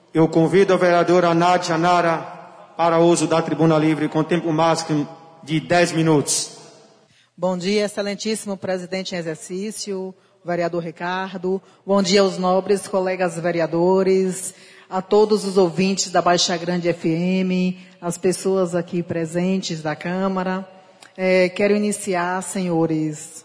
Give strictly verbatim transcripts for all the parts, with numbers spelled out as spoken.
Eu convido a vereadora Nádia Nara para uso da tribuna livre com tempo máximo de dez minutos. Bom dia, excelentíssimo presidente em exercício, vereador Ricardo. Bom dia aos nobres colegas vereadores, a todos os ouvintes da Baixa Grande F M, as pessoas aqui presentes da Câmara. É, quero iniciar, senhores,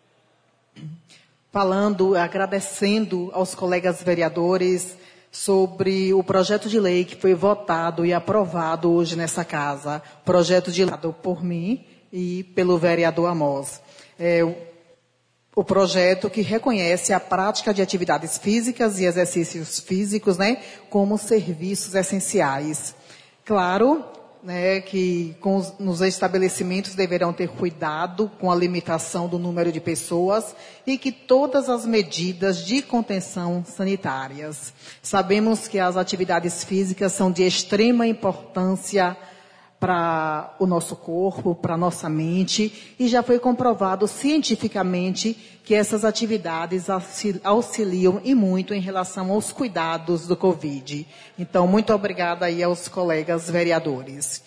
falando, agradecendo aos colegas vereadores sobre o projeto de lei que foi votado e aprovado hoje nessa casa. Projeto de lei por mim e pelo vereador Amós. É, o, o projeto que reconhece a prática de atividades físicas e exercícios físicos, né, como serviços essenciais. Claro, né, que com os, nos estabelecimentos deverão ter cuidado com a limitação do número de pessoas e que todas as medidas de contenção sanitárias. Sabemos que as atividades físicas são de extrema importância para o nosso corpo, para a nossa mente, e já foi comprovado cientificamente que essas atividades auxiliam e muito em relação aos cuidados do Covid. Então, muito obrigada aí aos colegas vereadores.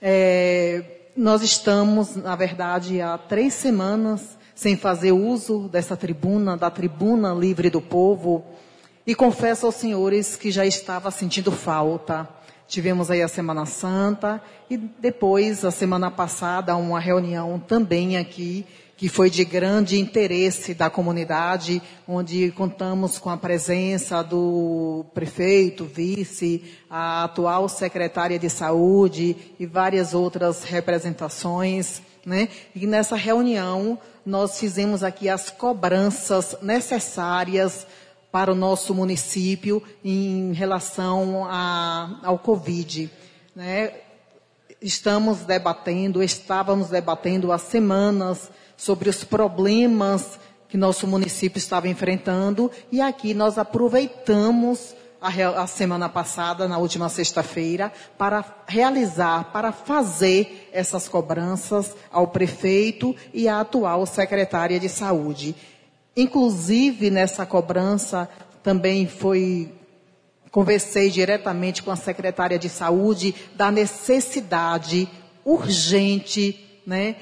É, nós estamos, na verdade, há três semanas sem fazer uso dessa tribuna, da tribuna livre do povo, e confesso aos senhores que já estava sentindo falta. Tivemos aí a Semana Santa e depois, a semana passada, uma reunião também aqui, que foi de grande interesse da comunidade, onde contamos com a presença do prefeito, vice, a atual secretária de saúde e várias outras representações, né? E nessa reunião nós fizemos aqui as cobranças necessárias para o nosso município em relação a, ao Covid, né? Estamos debatendo, estávamos debatendo há semanas sobre os problemas que nosso município estava enfrentando, e aqui nós aproveitamos a, a semana passada, na última sexta-feira, para realizar, para fazer essas cobranças ao prefeito e à atual secretária de saúde. Inclusive, nessa cobrança, também foi, conversei diretamente com a secretária de saúde da necessidade urgente, né,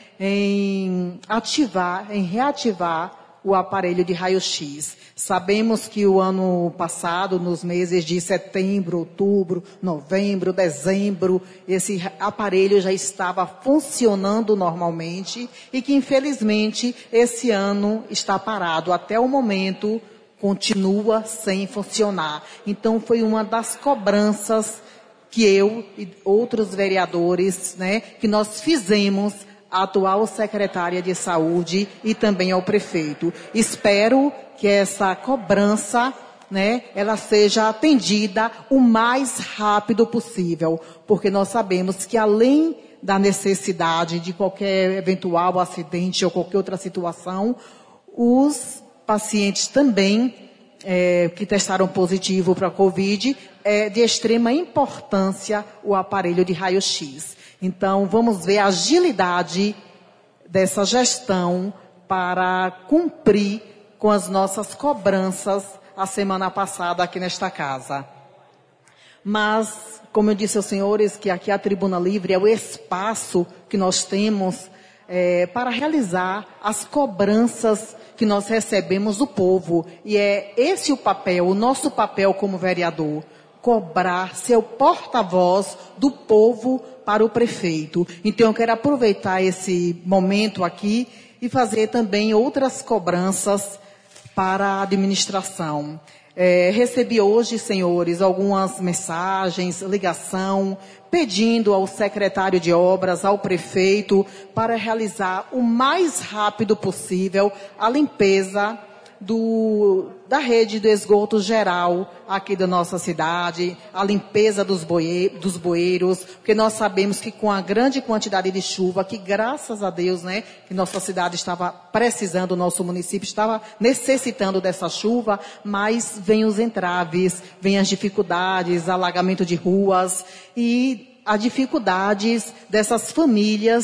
em ativar, em reativar o aparelho de raio-x. Sabemos que o ano passado, nos meses de setembro, outubro, novembro, dezembro, esse aparelho já estava funcionando normalmente e que, infelizmente, esse ano está parado. Até o momento, continua sem funcionar. Então, foi uma das cobranças que eu e outros vereadores, né, que nós fizemos à atual secretária de saúde e também ao prefeito. Espero que essa cobrança, né, ela seja atendida o mais rápido possível, porque nós sabemos que além da necessidade de qualquer eventual acidente ou qualquer outra situação, os pacientes também é, que testaram positivo para a Covid, é de extrema importância o aparelho de raio-x. Então, vamos ver a agilidade dessa gestão para cumprir com as nossas cobranças a semana passada aqui nesta casa. Mas, como eu disse aos senhores, que aqui a Tribuna Livre é o espaço que nós temos é, para realizar as cobranças que nós recebemos do povo. E é esse o papel, o nosso papel como vereador, cobrar, ser o porta-voz do povo para o prefeito. Então, eu quero aproveitar esse momento aqui e fazer também outras cobranças para a administração. É, recebi hoje, senhores, algumas mensagens, ligação, pedindo ao secretário de obras, ao prefeito, para realizar o mais rápido possível a limpeza do, da rede do esgoto geral aqui da nossa cidade, a limpeza dos, boie, dos bueiros, porque nós sabemos que com a grande quantidade de chuva, que graças a Deus, né, que nossa cidade estava precisando, o nosso município estava necessitando dessa chuva, mas vem os entraves, vem as dificuldades, alagamento de ruas e as dificuldades dessas famílias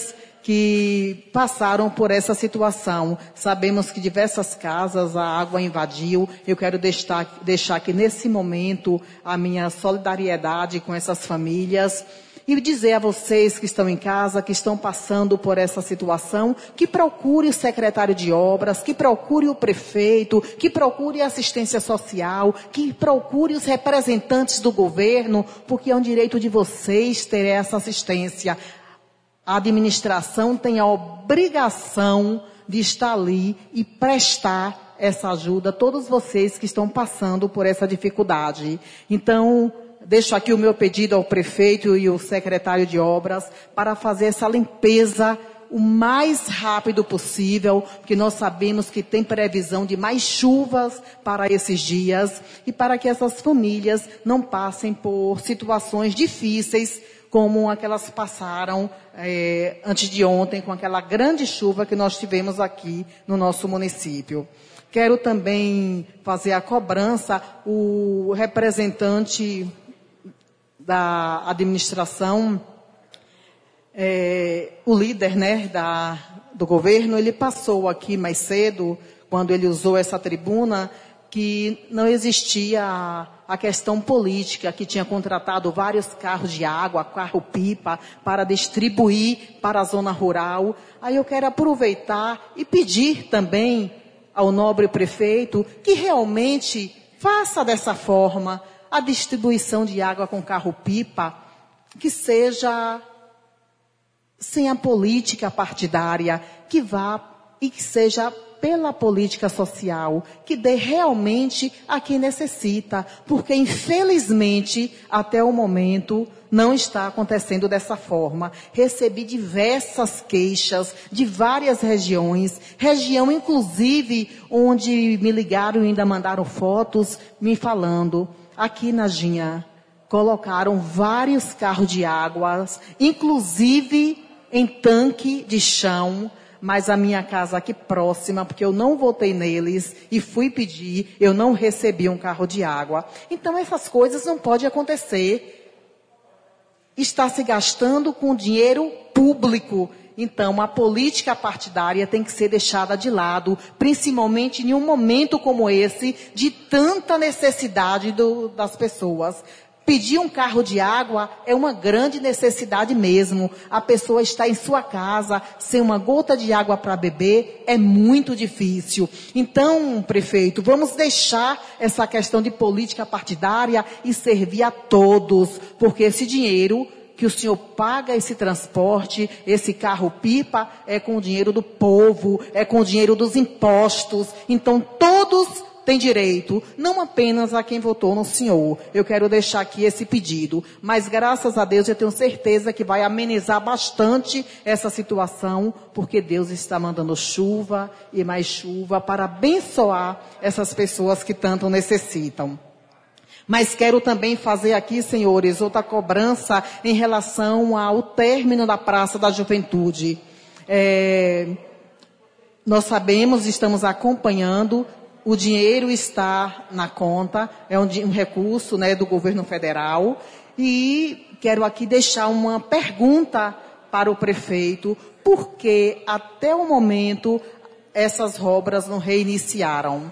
que passaram por essa situação. Sabemos que diversas casas a água invadiu. Eu quero deixar, deixar aqui nesse momento a minha solidariedade com essas famílias e dizer a vocês que estão em casa, que estão passando por essa situação, que procure o secretário de obras, que procure o prefeito, que procure a assistência social, que procure os representantes do governo, porque é um direito de vocês ter essa assistência. A administração tem a obrigação de estar ali e prestar essa ajuda a todos vocês que estão passando por essa dificuldade. Então, deixo aqui o meu pedido ao prefeito e ao secretário de obras para fazer essa limpeza o mais rápido possível, porque nós sabemos que tem previsão de mais chuvas para esses dias e para que essas famílias não passem por situações difíceis como aquelas passaram é, antes de ontem, com aquela grande chuva que nós tivemos aqui no nosso município. Quero também fazer a cobrança, o representante da administração, é, o líder, né, da, do governo, ele passou aqui mais cedo, quando ele usou essa tribuna, que não existia a questão política, que tinha contratado vários carros de água, carro-pipa, para distribuir para a zona rural. Aí eu quero aproveitar e pedir também ao nobre prefeito que realmente faça dessa forma a distribuição de água com carro-pipa, que seja sem a política partidária, que vá e que seja pela política social, que dê realmente a quem necessita, porque infelizmente até o momento não está acontecendo dessa forma. Recebi diversas queixas de várias regiões, região inclusive onde me ligaram e ainda mandaram fotos me falando, aqui na Ginha colocaram vários carros de águas, inclusive em tanque de chão, mas a minha casa aqui próxima, porque eu não votei neles e fui pedir, eu não recebi um carro de água. Então essas coisas não podem acontecer. Está se gastando com dinheiro público. Então a política partidária tem que ser deixada de lado, principalmente em um momento como esse, de tanta necessidade do, das pessoas. Pedir um carro de água é uma grande necessidade mesmo. A pessoa está em sua casa, sem uma gota de água para beber, é muito difícil. Então, prefeito, vamos deixar essa questão de política partidária e servir a todos, porque esse dinheiro que o senhor paga esse transporte, esse carro-pipa, é com o dinheiro do povo, é com o dinheiro dos impostos. Então, todos tem direito, não apenas a quem votou no senhor. Eu quero deixar aqui esse pedido. Mas, graças a Deus, eu tenho certeza que vai amenizar bastante essa situação, porque Deus está mandando chuva e mais chuva para abençoar essas pessoas que tanto necessitam. Mas quero também fazer aqui, senhores, outra cobrança em relação ao término da Praça da Juventude. É, nós sabemos, estamos acompanhando, o dinheiro está na conta, é um, um recurso, né, do governo federal. E quero aqui deixar uma pergunta para o prefeito, porque até o momento essas obras não reiniciaram.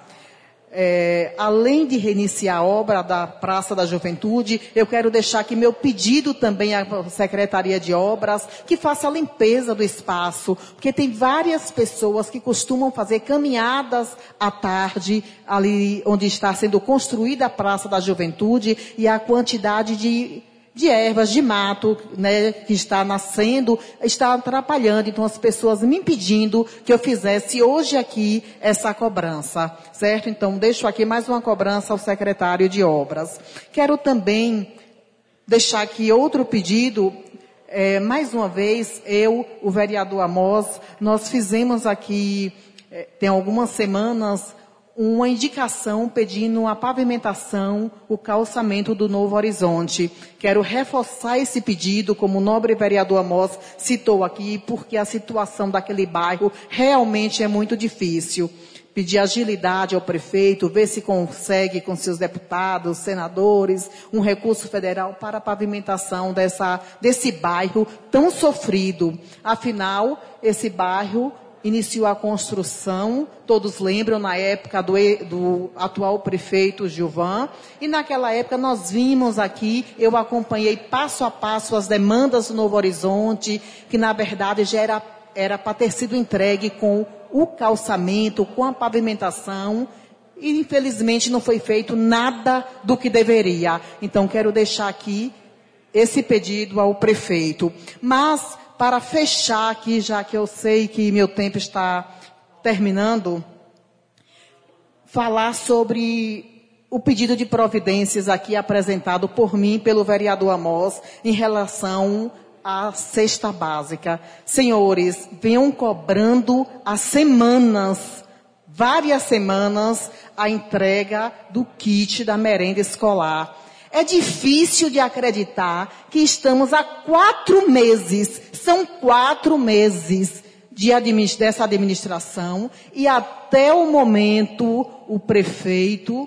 É, além de reiniciar a obra da Praça da Juventude, eu quero deixar aqui meu pedido também à Secretaria de Obras, que faça a limpeza do espaço, porque tem várias pessoas que costumam fazer caminhadas à tarde, ali onde está sendo construída a Praça da Juventude, e a quantidade de de ervas, de mato, né, que está nascendo, está atrapalhando. Então, as pessoas me pedindo que eu fizesse hoje aqui essa cobrança, certo? Então, deixo aqui mais uma cobrança ao secretário de Obras. Quero também deixar aqui outro pedido. É, mais uma vez, eu, o vereador Amós, nós fizemos aqui, é, tem algumas semanas, uma indicação pedindo a pavimentação, o calçamento do Novo Horizonte. Quero reforçar esse pedido, como o nobre vereador Amós citou aqui, porque a situação daquele bairro realmente é muito difícil. pedir agilidade ao prefeito, ver se consegue com seus deputados, senadores, um recurso federal para a pavimentação dessa, desse bairro tão sofrido. Afinal, esse bairro iniciou a construção, todos lembram, na época do, do atual prefeito Gilvan, e naquela época nós vimos aqui, eu acompanhei passo a passo as demandas do Novo Horizonte, que na verdade já era, era para ter sido entregue com o calçamento, com a pavimentação, e infelizmente não foi feito nada do que deveria. Então quero deixar aqui esse pedido ao prefeito. Mas, para fechar aqui, já que eu sei que meu tempo está terminando, falar sobre o pedido de providências aqui apresentado por mim, pelo vereador Amós, em relação à cesta básica. Senhores, venham cobrando há semanas, várias semanas, a entrega do kit da merenda escolar. É difícil de acreditar que estamos há quatro meses, são quatro meses de administ- dessa administração, e até o momento o prefeito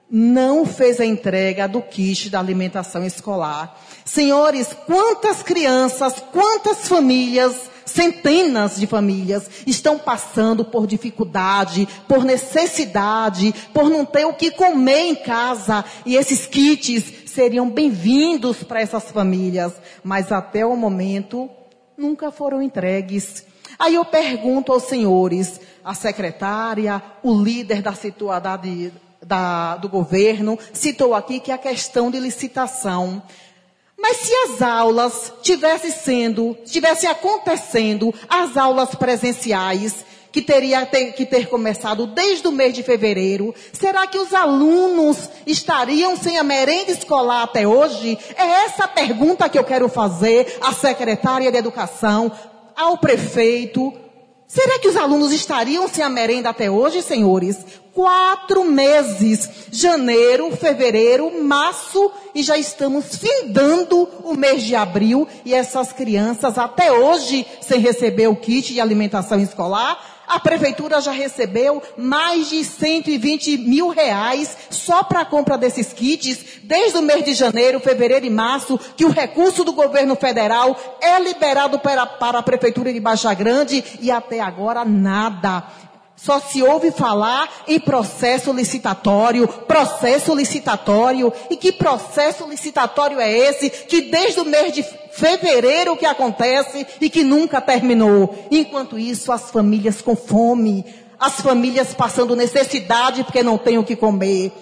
não fez a entrega do kit da alimentação escolar. Senhores, quantas crianças, quantas famílias, centenas de famílias estão passando por dificuldade, por necessidade, por não ter o que comer em casa, e esses kits seriam bem-vindos para essas famílias, mas até o momento nunca foram entregues. Aí eu pergunto aos senhores, a secretária, o líder da situação da, do governo, citou aqui que é a questão de licitação. Mas se as aulas tivessem sendo, tivessem acontecendo, as aulas presenciais, que teria ter, que ter começado desde o mês de fevereiro, será que os alunos estariam sem a merenda escolar até hoje? É essa a pergunta que eu quero fazer à secretária de Educação, ao prefeito. Será que os alunos estariam sem a merenda até hoje, senhores? Quatro meses, janeiro, fevereiro, março, e já estamos findando o mês de abril, e essas crianças até hoje sem receber o kit de alimentação escolar. A prefeitura já recebeu mais de cento e vinte mil reais só para a compra desses kits, desde o mês de janeiro, fevereiro e março, que o recurso do governo federal é liberado para, para a prefeitura de Baixa Grande, e até agora nada. Só se ouve falar em processo licitatório, processo licitatório. E que processo licitatório é esse que desde o mês de fevereiro que acontece e que nunca terminou? Enquanto isso, as famílias com fome, as famílias passando necessidade porque não têm o que comer.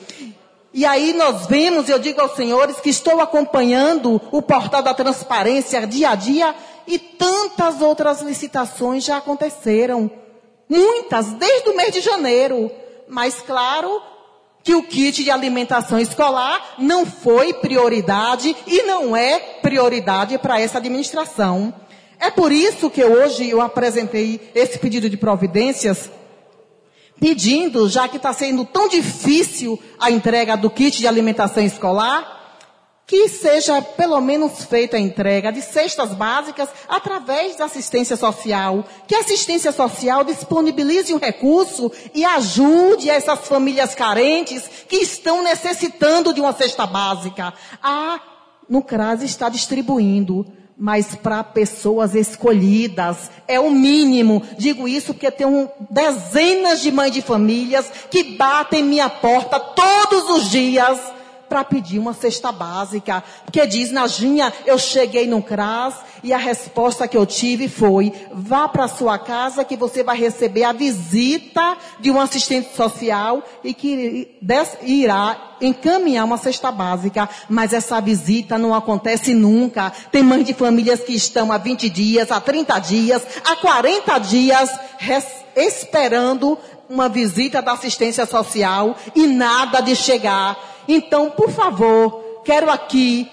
E aí nós vemos, eu digo aos senhores que estou acompanhando o portal da transparência dia a dia, e tantas outras licitações já aconteceram. Muitas, desde o mês de janeiro. Mas claro que o kit de alimentação escolar não foi prioridade e não é prioridade para essa administração. É por isso que hoje eu apresentei esse pedido de providências, pedindo, já que está sendo tão difícil a entrega do kit de alimentação escolar, que seja pelo menos feita a entrega de cestas básicas através da assistência social. Que a assistência social disponibilize um recurso e ajude essas famílias carentes que estão necessitando de uma cesta básica. A no CRAS está distribuindo, mas para pessoas escolhidas. É o mínimo. Digo isso porque tenho dezenas de mães de famílias que batem minha porta todos os dias para pedir uma cesta básica. Porque diz, Najinha, eu cheguei no CRAS e a resposta que eu tive foi: vá para sua casa que você vai receber a visita de um assistente social e que irá encaminhar uma cesta básica. Mas essa visita não acontece nunca. Tem mães de famílias que estão há vinte dias, há trinta dias, há quarenta dias esperando uma visita da assistência social e nada de chegar. Então, por favor, quero aqui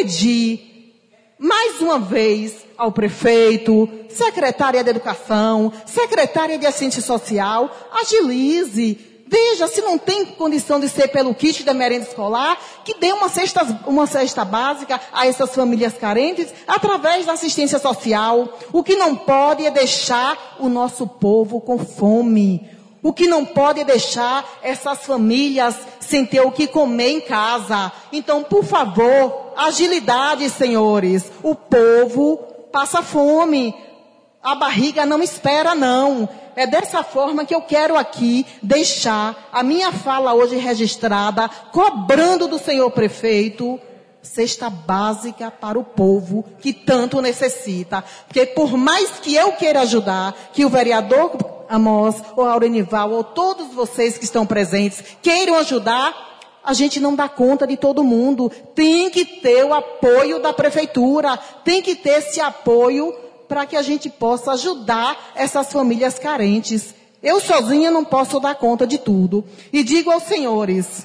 pedir mais uma vez ao prefeito, secretária de Educação, secretária de Assistência Social, agilize. Veja, se não tem condição de ser pelo kit da merenda escolar, que dê uma cesta, uma cesta básica a essas famílias carentes através da assistência social. O que não pode é deixar o nosso povo com fome. O que não pode é deixar essas famílias sem ter o que comer em casa. Então, por favor, agilidade, senhores. O povo passa fome. A barriga não espera, não. É dessa forma que eu quero aqui deixar a minha fala hoje registrada, cobrando do senhor prefeito cesta básica para o povo que tanto necessita. Porque por mais que eu queira ajudar, que o vereador Amós, ou Aurenival, ou todos vocês que estão presentes, queiram ajudar, a gente não dá conta de todo mundo. Tem que ter o apoio da prefeitura, tem que ter esse apoio para que a gente possa ajudar essas famílias carentes. Eu sozinha não posso dar conta de tudo. E digo aos senhores,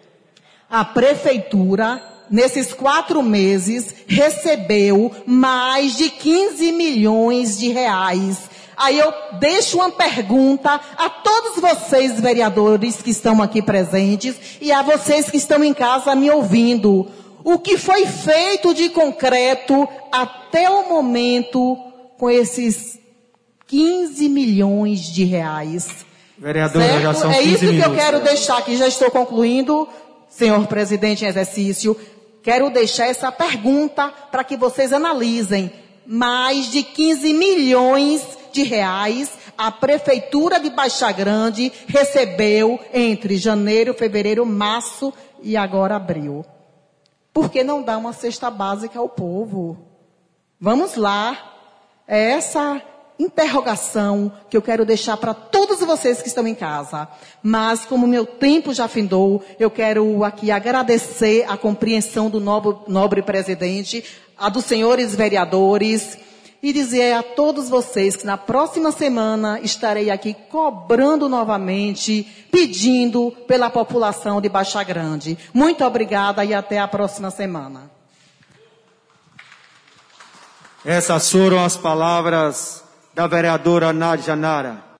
a prefeitura, nesses quatro meses, recebeu mais de quinze milhões de reais. Aí eu deixo uma pergunta a todos vocês, vereadores, que estão aqui presentes, e a vocês que estão em casa me ouvindo. O que foi feito de concreto até o momento com esses quinze milhões de reais? Vereadora, certo? Já são É isso que minutos. eu quero deixar aqui, já estou concluindo, senhor presidente em exercício. Quero deixar essa pergunta para que vocês analisem. Mais de quinze milhões de reais a Prefeitura de Baixa Grande recebeu entre janeiro, fevereiro, março e agora abril. Por que não dá uma cesta básica ao povo? Vamos lá. É essa interrogação que eu quero deixar para todos vocês que estão em casa. Mas como meu tempo já findou, eu quero aqui agradecer a compreensão do nobre, nobre presidente, a dos senhores vereadores, e dizer a todos vocês que na próxima semana estarei aqui cobrando novamente, pedindo pela população de Baixa Grande. Muito obrigada e até a próxima semana. Essas foram as palavras da vereadora Nádia Nara.